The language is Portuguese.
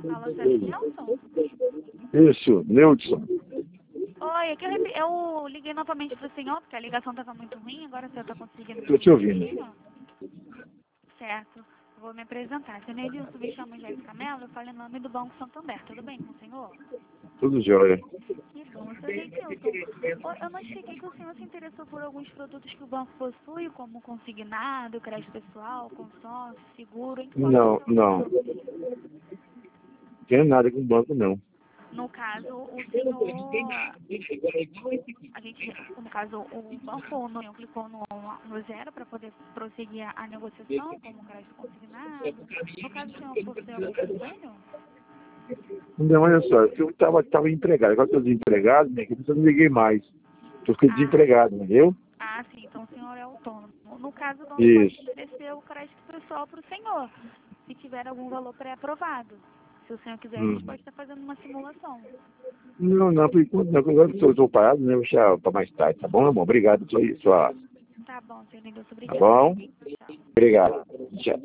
Fala, Zé Nelson? Isso, Neudson. Oi, é que eu liguei novamente para o senhor, porque a ligação estava muito ruim, agora o senhor está conseguindo Estou te ouvindo. Certo, vou me apresentar. Senhor Neilson, me chamo Jéssica Mello, eu falo em nome do Banco Santander, tudo bem com o senhor? Tudo jóia. Que bom, senhor Neilson. Eu notifiquei que o senhor se interessou por alguns produtos que o banco possui, como consignado, crédito pessoal, consórcio, seguro, em que posso Não, ajudar? não. Tem nada com banco, não. No caso, o senhor, no caso, o banco não clicou no zero para poder prosseguir a negociação, como crédito consignado. No caso, o senhor possui algum convênio? Não, olha só, eu tava empregado. Agora que eu estou desempregado, né, que eu não liguei mais. Eu fiquei desempregado, entendeu? Sim, então o senhor é autônomo. No caso, o banco Isso. pode oferecer o crédito pessoal para o senhor, se tiver algum valor pré-aprovado. Se o senhor quiser, a gente pode estar fazendo uma simulação. Não, por enquanto não. Agora que eu estou parado, né? Eu vou deixar para mais tarde, tá bom, irmão? Obrigado pela sua. Tá bom, senhor Neilson, Tá obrigada. bom? Tchau. Obrigado. Tchau.